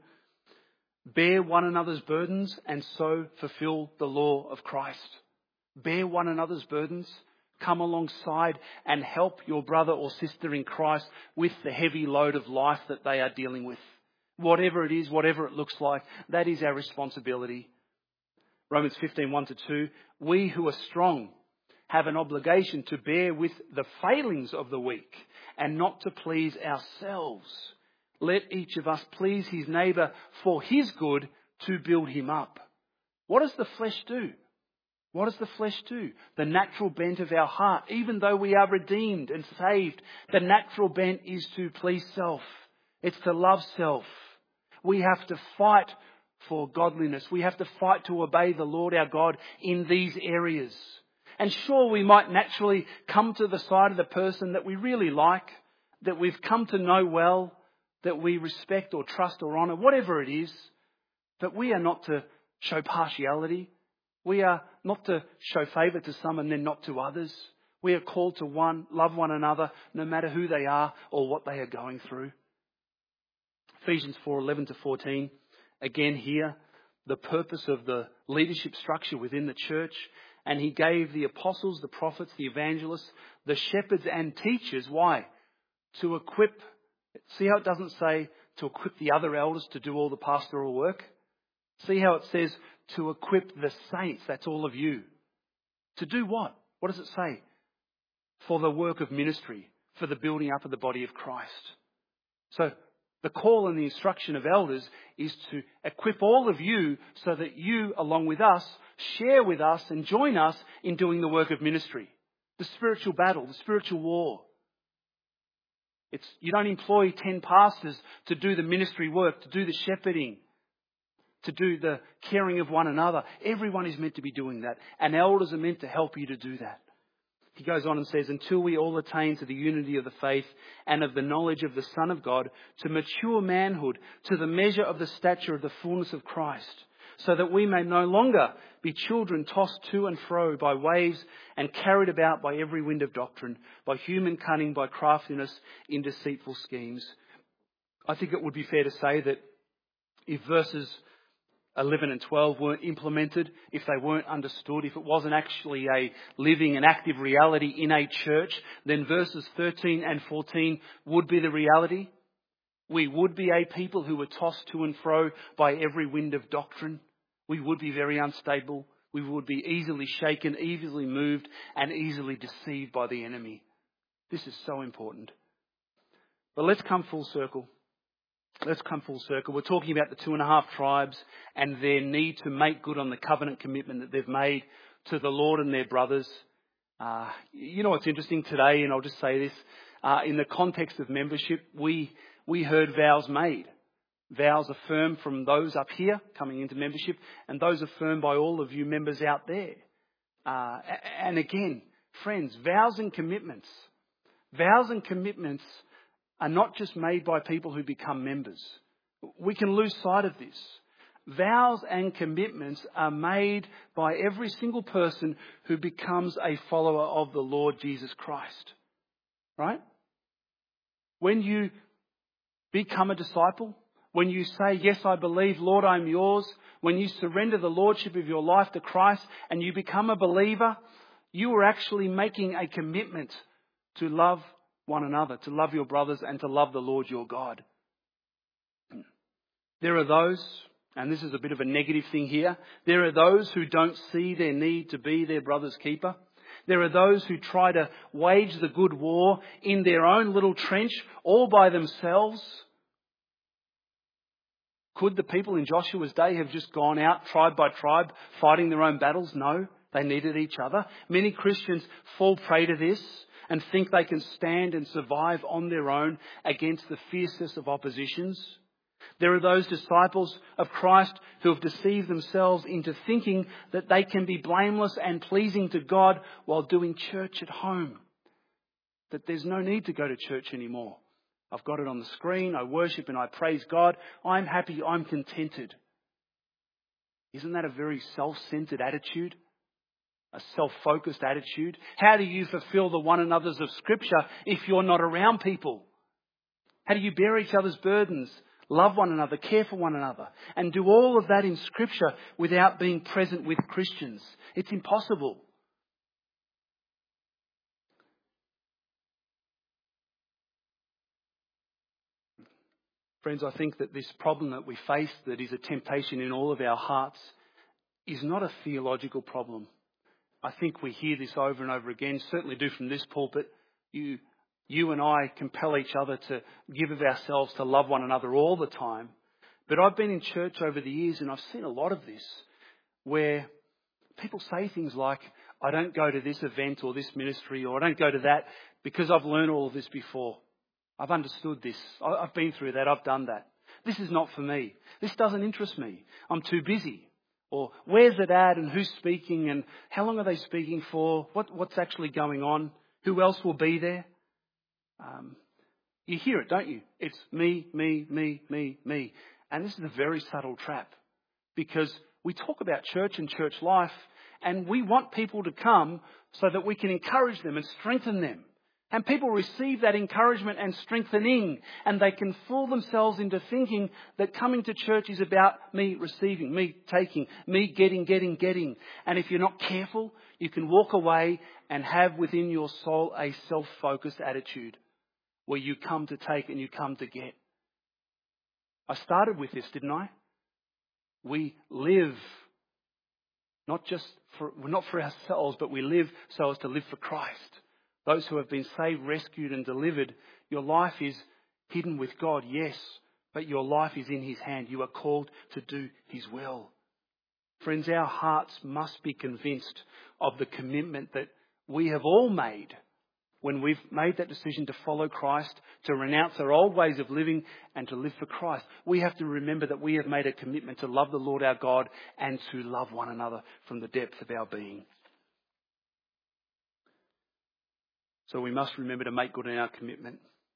Bear one another's burdens and so fulfill the law of Christ. Bear one another's burdens. Come alongside and help your brother or sister in Christ with the heavy load of life that they are dealing with. Whatever it is, whatever it looks like, that is our responsibility. Romans fifteen, one to two. We who are strong have an obligation to bear with the failings of the weak and not to please ourselves. Let each of us please his neighbour for his good, to build him up. What does the flesh do? What does the flesh do? The natural bent of our heart, even though we are redeemed and saved, the natural bent is to please self. It's to love self. We have to fight for godliness. We have to fight to obey the Lord our God in these areas. And sure, we might naturally come to the side of the person that we really like, that we've come to know well, that we respect or trust or honour, whatever it is. But we are not to show partiality. We are not to show favour to some and then not to others. We are called to one, love one another, no matter who they are or what they are going through. Ephesians four, eleven to fourteen. Again here, the purpose of the leadership structure within the church. And he gave the apostles, the prophets, the evangelists, the shepherds and teachers. Why? To equip. See how it doesn't say to equip the other elders to do all the pastoral work? See how it says to equip the saints, that's all of you. To do what? What does it say? For the work of ministry, for the building up of the body of Christ. So the call and the instruction of elders is to equip all of you so that you, along with us, share with us and join us in doing the work of ministry. The spiritual battle, the spiritual war. It's, you don't employ ten pastors to do the ministry work, to do the shepherding, to do the caring of one another. Everyone is meant to be doing that. And elders are meant to help you to do that. He goes on and says, until we all attain to the unity of the faith and of the knowledge of the Son of God, to mature manhood, to the measure of the stature of the fullness of Christ, so that we may no longer be children tossed to and fro by waves and carried about by every wind of doctrine, by human cunning, by craftiness in deceitful schemes. I think it would be fair to say that if verses eleven and twelve weren't implemented, if they weren't understood, if it wasn't actually a living and active reality in a church, then verses thirteen and fourteen would be the reality. We would be a people who were tossed to and fro by every wind of doctrine. We would be very unstable. We would be easily shaken, easily moved, and easily deceived by the enemy. This is so important. But let's come full circle. Let's come full circle. We're talking about the two and a half tribes and their need to make good on the covenant commitment that they've made to the Lord and their brothers. Uh, you know what's interesting today, and I'll just say this, uh, in the context of membership, we we heard vows made. Vows affirmed from those up here coming into membership and those affirmed by all of you members out there. Uh, and again, friends, vows and commitments. Vows and commitments are not just made by people who become members. We can lose sight of this. Vows and commitments are made by every single person who becomes a follower of the Lord Jesus Christ. Right? When you become a disciple, when you say, yes, I believe, Lord, I'm yours, when you surrender the lordship of your life to Christ and you become a believer, you are actually making a commitment to love one another, to love your brothers and to love the Lord your God. There are those, and this is a bit of a negative thing here, there are those who don't see their need to be their brother's keeper. There are those who try to wage the good war in their own little trench all by themselves. Could the people in Joshua's day have just gone out tribe by tribe fighting their own battles? No, they needed each other. Many Christians fall prey to this and think they can stand and survive on their own against the fiercest of oppositions. There are those disciples of Christ who have deceived themselves into thinking that they can be blameless and pleasing to God while doing church at home. That there's no need to go to church anymore. I've got it on the screen, I worship and I praise God. I'm happy, I'm contented. Isn't that a very self-centered attitude? A self-focused attitude? How do you fulfill the one another's of Scripture if you're not around people? How do you bear each other's burdens, love one another, care for one another, and do all of that in Scripture without being present with Christians? It's impossible. Friends, I think that this problem that we face, that is a temptation in all of our hearts, is not a theological problem. I think we hear this over and over again, certainly do from this pulpit. You, you and I compel each other to give of ourselves to love one another all the time. But I've been in church over the years and I've seen a lot of this where people say things like, I don't go to this event or this ministry, or I don't go to that because I've learned all of this before. I've understood this. I've been through that. I've done that. This is not for me. This doesn't interest me. I'm too busy. Or where's it at and who's speaking and how long are they speaking for? What, what's actually going on? Who else will be there? Um, you hear it, don't you? It's me, me, me, me, me. And this is a very subtle trap because we talk about church and church life and we want people to come so that we can encourage them and strengthen them. And people receive that encouragement and strengthening, and they can fool themselves into thinking that coming to church is about me receiving, me taking, me getting, getting, getting. And if you're not careful, you can walk away and have within your soul a self-focused attitude where you come to take and you come to get. I started with this, didn't I? We live not just for, not for ourselves, but we live so as to live for Christ. Those who have been saved, rescued and delivered, your life is hidden with God, yes, but your life is in his hand. You are called to do his will. Friends, our hearts must be convinced of the commitment that we have all made when we've made that decision to follow Christ, to renounce our old ways of living and to live for Christ. We have to remember that we have made a commitment to love the Lord our God and to love one another from the depth of our being. So we must remember to make good on our commitment.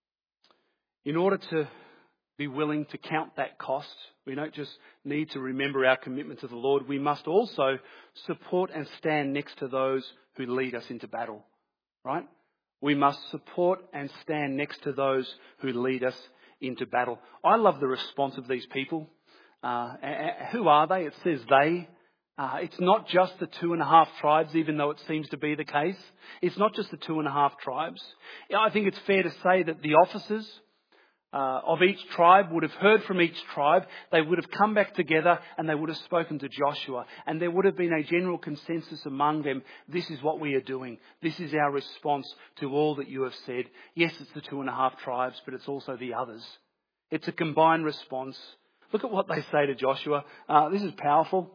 In order to be willing to count that cost, we don't just need to remember our commitment to the Lord. We must also support and stand next to those who lead us into battle, right? We must support and stand next to those who lead us into battle. I love the response of these people. Uh, who are they? It says they. Uh, it's not just the two and a half tribes, even though it seems to be the case. It's not just the two and a half tribes. I think it's fair to say that the officers uh, of each tribe would have heard from each tribe. They would have come back together and they would have spoken to Joshua. And there would have been a general consensus among them. This is what we are doing. This is our response to all that you have said. Yes, it's the two and a half tribes, but it's also the others. It's a combined response. Look at what they say to Joshua. Uh, this is powerful.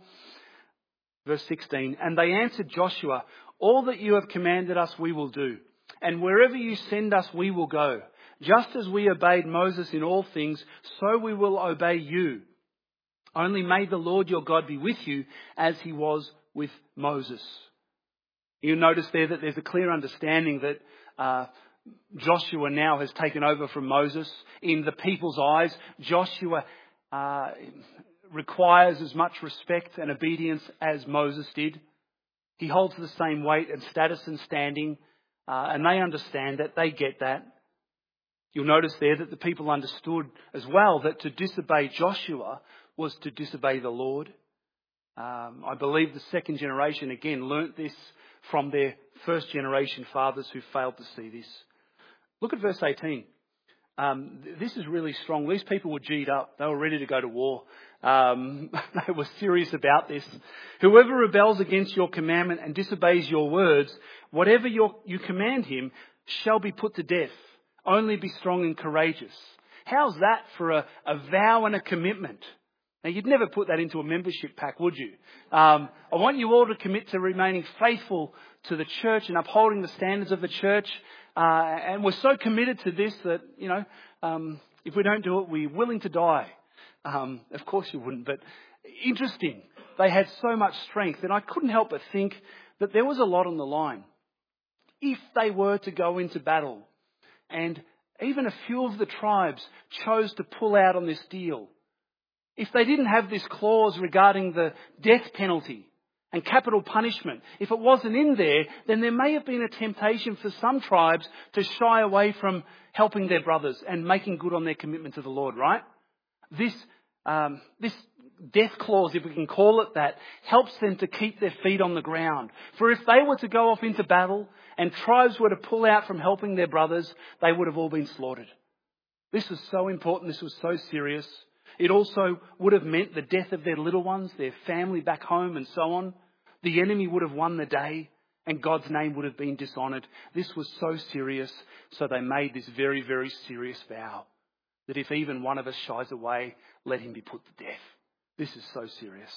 Verse sixteen, and they answered Joshua, all that you have commanded us we will do, and wherever you send us we will go. Just as we obeyed Moses in all things, so we will obey you. Only may the Lord your God be with you as he was with Moses. You notice there that there's a clear understanding that uh, Joshua now has taken over from Moses. In the people's eyes, Joshua uh, requires as much respect and obedience as Moses did. He holds the same weight and status and standing, uh, and they understand that, they get that. You'll notice there that the people understood as well that to disobey Joshua was to disobey the Lord. Um, I believe the second generation again learnt this from their first generation fathers who failed to see this. Look at verse eighteen. Um, this is really strong. These people were G'd up. They were ready to go to war. Um, they were serious about this. Whoever rebels against your commandment and disobeys your words, whatever your, you command him shall be put to death. Only be strong and courageous. How's that for a, a vow and a commitment? Now, you'd never put that into a membership pack, would you? Um, I want you all to commit to remaining faithful to the church and upholding the standards of the church. Uh, and we're so committed to this that, you know, um, if we don't do it, we're willing to die. Um, of course you wouldn't, but interesting. They had so much strength, and I couldn't help but think that there was a lot on the line. If they were to go into battle, and even a few of the tribes chose to pull out on this deal, if they didn't have this clause regarding the death penalty and capital punishment, if it wasn't in there, then there may have been a temptation for some tribes to shy away from helping their brothers and making good on their commitment to the Lord, right? This, um, this death clause, if we can call it that, helps them to keep their feet on the ground. For if they were to go off into battle and tribes were to pull out from helping their brothers, they would have all been slaughtered. This was so important. This was so serious. It also would have meant the death of their little ones, their family back home and so on. The enemy would have won the day and God's name would have been dishonoured. This was so serious, so they made this very, very serious vow that if even one of us shies away, let him be put to death. This is so serious.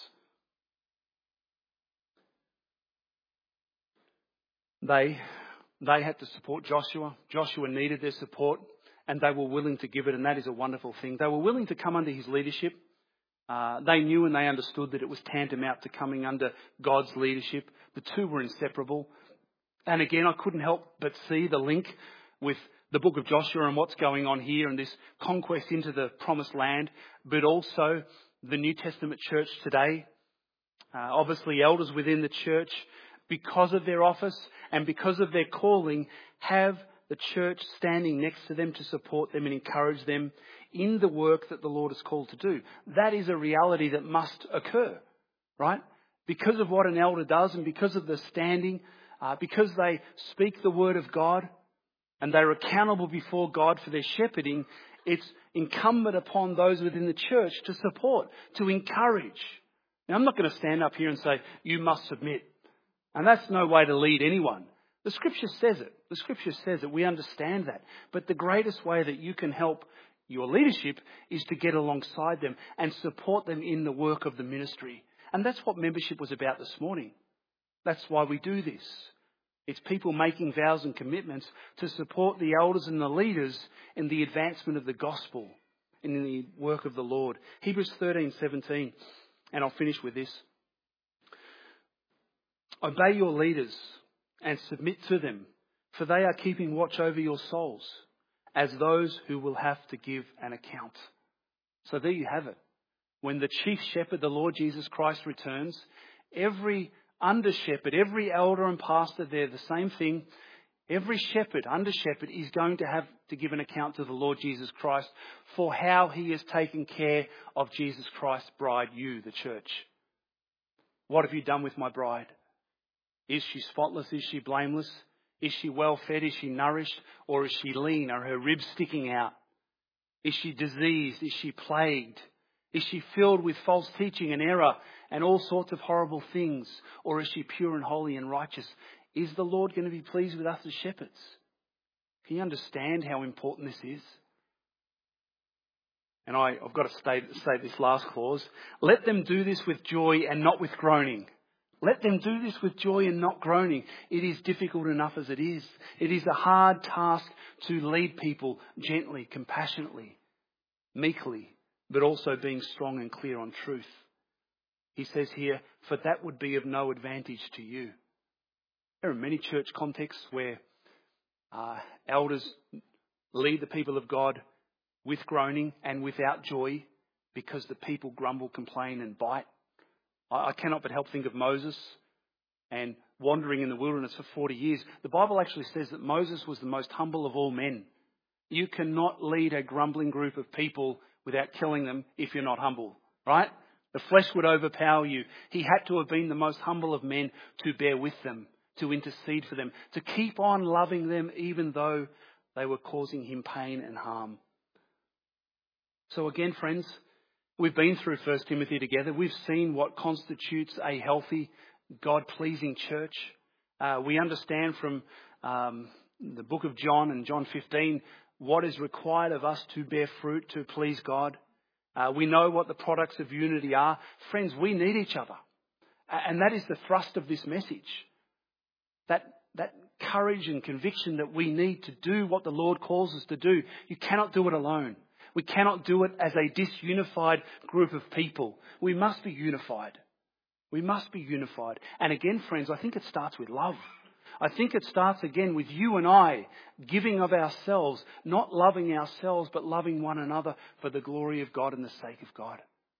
They, they had to support Joshua. Joshua needed their support and they were willing to give it, and that is a wonderful thing. They were willing to come under his leadership. Uh, they knew and they understood that it was tantamount to coming under God's leadership. The two were inseparable. And again, I couldn't help but see the link with the book of Joshua and what's going on here and this conquest into the promised land, but also the New Testament church today. Uh, obviously, elders within the church, because of their office and because of their calling, have the church standing next to them to support them and encourage them in the work that the Lord has called to do. That is a reality that must occur, right? Because of what an elder does and because of the standing, uh, because they speak the word of God and they're accountable before God for their shepherding, it's incumbent upon those within the church to support, to encourage. Now, I'm not going to stand up here and say, you must submit. And that's no way to lead anyone. The Scripture says it. The Scripture says it. We understand that. But the greatest way that you can help your leadership is to get alongside them and support them in the work of the ministry. And that's what membership was about this morning. That's why we do this. It's people making vows and commitments to support the elders and the leaders in the advancement of the gospel and in the work of the Lord. Hebrews thirteen seventeen, and I'll finish with this. Obey your leaders and submit to them, for they are keeping watch over your souls, as those who will have to give an account. So there you have it. When the chief shepherd, the Lord Jesus Christ, returns, every under shepherd, every elder and pastor there, the same thing. Every shepherd, under shepherd, is going to have to give an account to the Lord Jesus Christ for how he has taken care of Jesus Christ's bride, you, the church. What have you done with my bride? Is she spotless? Is she blameless? Is she well fed? Is she nourished? Or is she lean? Are her ribs sticking out? Is she diseased? Is she plagued? Is she filled with false teaching and error and all sorts of horrible things? Or is she pure and holy and righteous? Is the Lord going to be pleased with us as shepherds? Can you understand how important this is? And I, I've got to state, state this last clause. Let them do this with joy and not with groaning. Let them do this with joy and not groaning. It is difficult enough as it is. It is a hard task to lead people gently, compassionately, meekly, but also being strong and clear on truth. He says here, for that would be of no advantage to you. There are many church contexts where uh, elders lead the people of God with groaning and without joy because the people grumble, complain and bite. I, I cannot but help think of Moses and wandering in the wilderness for forty years. The Bible actually says that Moses was the most humble of all men. You cannot lead a grumbling group of people without killing them if you're not humble, right? The flesh would overpower you. He had to have been the most humble of men to bear with them, to intercede for them, to keep on loving them even though they were causing him pain and harm. So again, friends, we've been through First Timothy together. We've seen what constitutes a healthy, God-pleasing church. Uh, we understand from um, the book of John and John fifteen what is required of us to bear fruit, to please God. Uh, we know what the products of unity are. Friends, we need each other. And that is the thrust of this message. That, that courage and conviction that we need to do what the Lord calls us to do. You cannot do it alone. We cannot do it as a disunified group of people. We must be unified. We must be unified. And again, friends, I think it starts with love. I think it starts again with you and I giving of ourselves, not loving ourselves, but loving one another for the glory of God and the sake of God.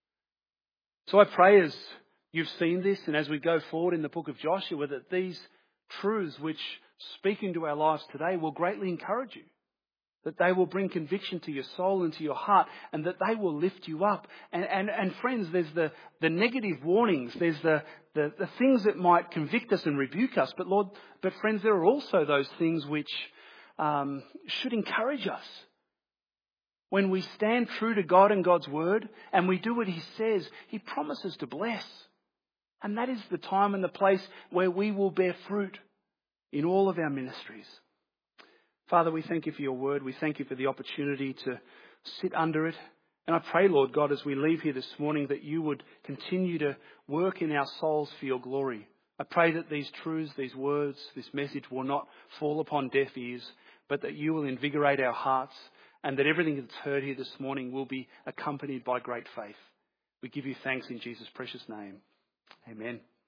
So I pray as you've seen this and as we go forward in the book of Joshua that these truths which speak into our lives today will greatly encourage you. That they will bring conviction to your soul and to your heart and that they will lift you up. And, and, and friends, there's the, the negative warnings. There's the, the, the things that might convict us and rebuke us. But Lord, but friends, there are also those things which um, should encourage us. When we stand true to God and God's word and we do what he says, he promises to bless. And that is the time and the place where we will bear fruit in all of our ministries. Father, we thank you for your word. We thank you for the opportunity to sit under it. And I pray, Lord God, as we leave here this morning, that you would continue to work in our souls for your glory. I pray that these truths, these words, this message will not fall upon deaf ears, but that you will invigorate our hearts and that everything that's heard here this morning will be accompanied by great faith. We give you thanks in Jesus' precious name. Amen.